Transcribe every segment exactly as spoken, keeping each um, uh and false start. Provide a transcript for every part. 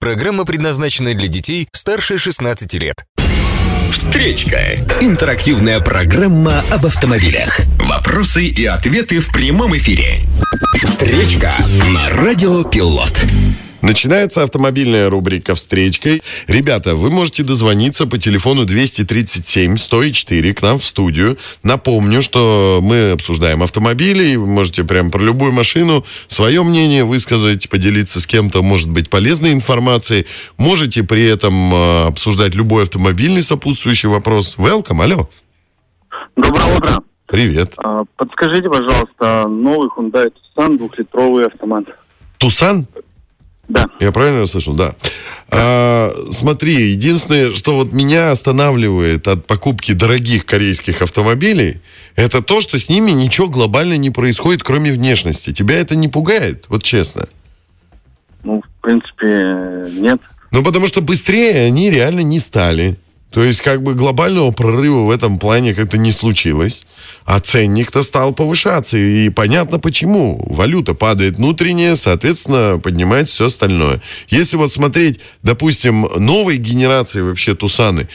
Программа предназначена для детей старше шестнадцати лет. Встречка. Интерактивная программа об автомобилях. Вопросы и ответы в прямом эфире. Встречка на Радио Пилот. Начинается автомобильная рубрика «Встречкой». Ребята, вы можете дозвониться по телефону двести тридцать семь сто четыре к нам в студию. Напомню, что мы обсуждаем автомобили, и вы можете прям про любую машину свое мнение высказать, поделиться с кем-то, может быть, полезной информацией. Можете при этом э, обсуждать любой автомобильный сопутствующий вопрос. Welcome, алло. Доброе утро. Привет. А, подскажите, пожалуйста, новый Hyundai Tucson, двухлитровый автомат. Тусан? Да. Я правильно расслышал? Да. А, смотри, единственное, что вот меня останавливает от покупки дорогих корейских автомобилей, это то, что с ними ничего глобально не происходит, кроме внешности. Тебя это не пугает? Вот честно. Ну, в принципе, нет. Ну, потому что быстрее они реально не стали. То есть, как бы глобального прорыва в этом плане как-то не случилось. А ценник-то стал повышаться. И понятно почему. Валюта падает внутренняя, соответственно, поднимается все остальное. Если вот смотреть, допустим, новой генерации вообще Тусаны,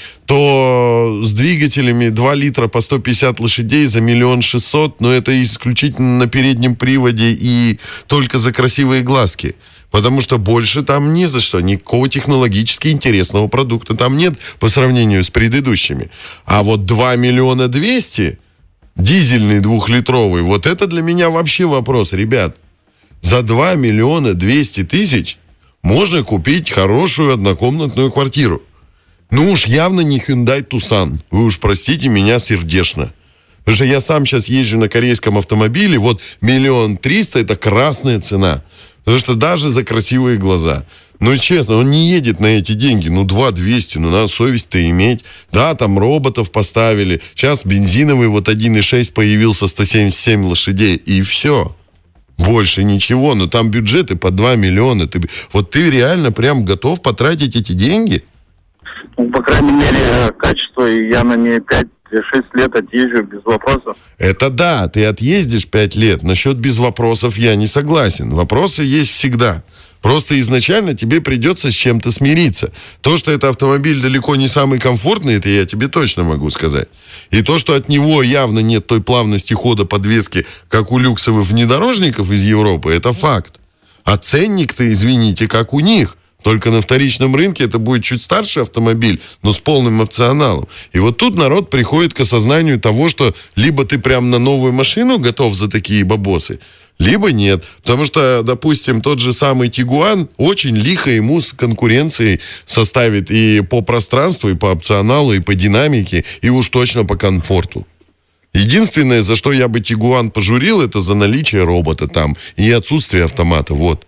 то с двигателями два литра по сто пятьдесят лошадей за миллион шестьсот, но это исключительно на переднем приводе и только за красивые глазки. Потому что больше там не за что. Никакого технологически интересного продукта там нет по сравнению с предыдущими. А вот два миллиона двести, дизельный двухлитровый, вот это для меня вообще вопрос, ребят. За два миллиона двести тысяч можно купить хорошую однокомнатную квартиру. Ну уж явно не Hyundai Tucson. Вы уж простите меня сердечно. Потому что я сам сейчас езжу на корейском автомобиле, вот миллион триста, это красная цена. Потому что даже за красивые глаза. Ну, честно, он не едет на эти деньги. Ну, два двести, ну, надо совесть-то иметь. Да, там роботов поставили. Сейчас бензиновый вот один и шесть появился, сто семьдесят семь лошадей. И все. Больше ничего. Но там бюджеты по два миллиона. Ты, вот ты реально прям готов потратить эти деньги? Ну, по крайней мере, качество, я на ней пять-шесть лет отъезжу без вопросов. Это да, ты отъездишь пять лет. Насчет без вопросов я не согласен. Вопросы есть всегда. Просто изначально тебе придется с чем-то смириться. То, что это автомобиль далеко не самый комфортный, это я тебе точно могу сказать. И то, что от него явно нет той плавности хода подвески, как у люксовых внедорожников из Европы, это факт. А ценник-то, извините, как у них. Только на вторичном рынке это будет чуть старше автомобиль, но с полным опционалом. И вот тут народ приходит к осознанию того, что либо ты прям на новую машину готов за такие бабосы, либо нет. Потому что, допустим, тот же самый Тигуан очень лихо ему с конкуренцией составит и по пространству, и по опционалу, и по динамике, и уж точно по комфорту. Единственное, за что я бы Тигуан пожурил, это за наличие робота там и отсутствие автомата. Вот.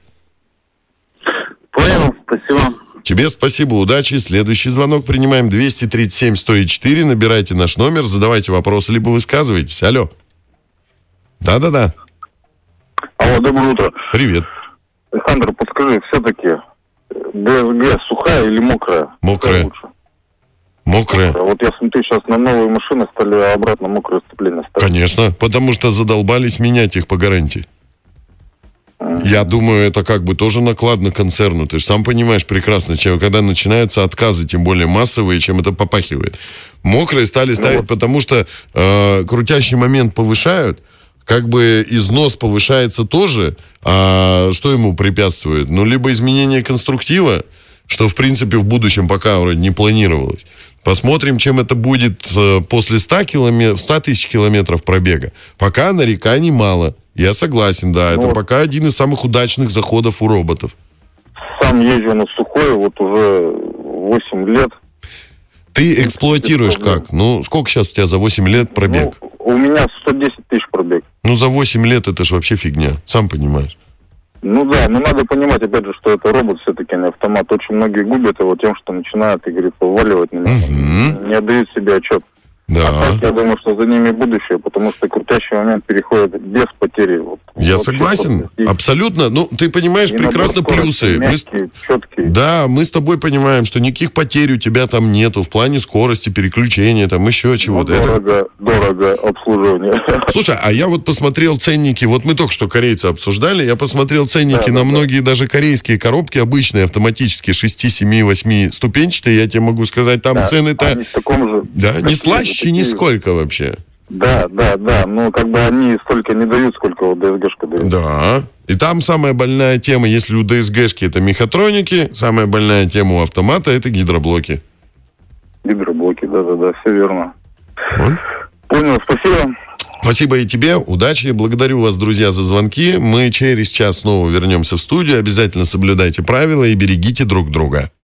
Понял, спасибо. Тебе спасибо, удачи. Следующий звонок принимаем. двести тридцать семь сто четыре. Набирайте наш номер, задавайте вопросы, либо высказывайтесь. Алло. Да-да-да. Алло, доброе утро. Привет. Александр, подскажи, все-таки ДСГ сухая или мокрая? Мокрая. Лучше? Мокрая. Вот я смотрю, сейчас на новые машины стали обратно мокрое сцепление ставить. Конечно, потому что задолбались менять их по гарантии. Я думаю, это как бы тоже накладно концерну. Ты же сам понимаешь прекрасно, чем, когда начинаются отказы, тем более массовые, чем это попахивает. Мокрые стали ставить, ну, потому что э, крутящий момент повышают, как бы износ повышается тоже, а что ему препятствует? Ну, либо изменение конструктива, что, в принципе, в будущем пока вроде не планировалось. Посмотрим, чем это будет э, после ста тысяч километров пробега. Пока нареканий мало. Я согласен, да. Ну, это вот пока один из самых удачных заходов у роботов. Сам езжу на сухой вот уже восемь лет. Ты эксплуатируешь как? Ну, сколько сейчас у тебя за восемь лет пробег? Ну, у меня сто десять тысяч пробег. Ну, за восемь лет это ж вообще фигня. Сам понимаешь. Ну да, но надо понимать, опять же, что это робот все-таки, не автомат. Очень многие губят его тем, что начинают, и говорит, поваливать на него. Угу. Не отдают себе отчет. Да. А так, я думаю, что за ними будущее, потому что крутящий момент переходит без потери. Вот, Я вообще согласен, просто. И- абсолютно. Ну, ты понимаешь и прекрасно набор плюсы. скорости, Мы с- мягкий, четкий. Да, мы с тобой понимаем, что никаких потерь у тебя там нету в плане скорости, переключения, там еще чего-то. Ну, Это- дорого, дорого обслуживание. Слушай, а я вот посмотрел ценники, вот мы только что корейцы обсуждали, я посмотрел ценники Да, на да, многие даже корейские коробки, обычные, автоматические, шесть, семь, восемь ступенчатые, я тебе могу сказать, там Да, цены-то, они в таком же... да, не такие слаще же, такие нисколько вообще. Да, да, да. Ну, как бы они столько не дают, сколько вот ДСГшка дает. Да. И там самая больная тема, если у ДСГшки это мехатроники, самая больная тема у автомата это гидроблоки. Гидроблоки, да-да-да, все верно. Вот. Понял, спасибо. Спасибо и тебе, удачи, благодарю вас, друзья, за звонки. Мы через час снова вернемся в студию, обязательно соблюдайте правила и берегите друг друга.